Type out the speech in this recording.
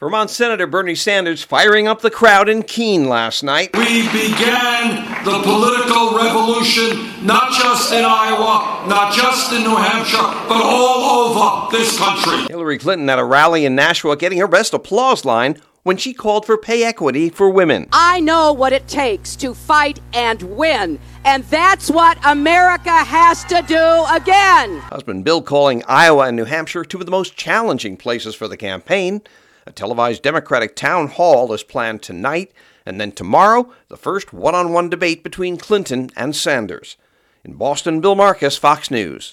Vermont Senator Bernie Sanders firing up the crowd in Keene last night. We began the political revolution, not just in Iowa, not just in New Hampshire, but all over this country. Hillary Clinton at a rally in Nashua getting her best applause line when she called for pay equity for women. I know what it takes to fight and win, and that's what America has to do again. Husband Bill calling Iowa and New Hampshire two of the most challenging places for the campaign. A televised Democratic town hall is planned tonight, and then tomorrow, the first one-on-one debate between Clinton and Sanders. In Boston, Bill Marcus, Fox News.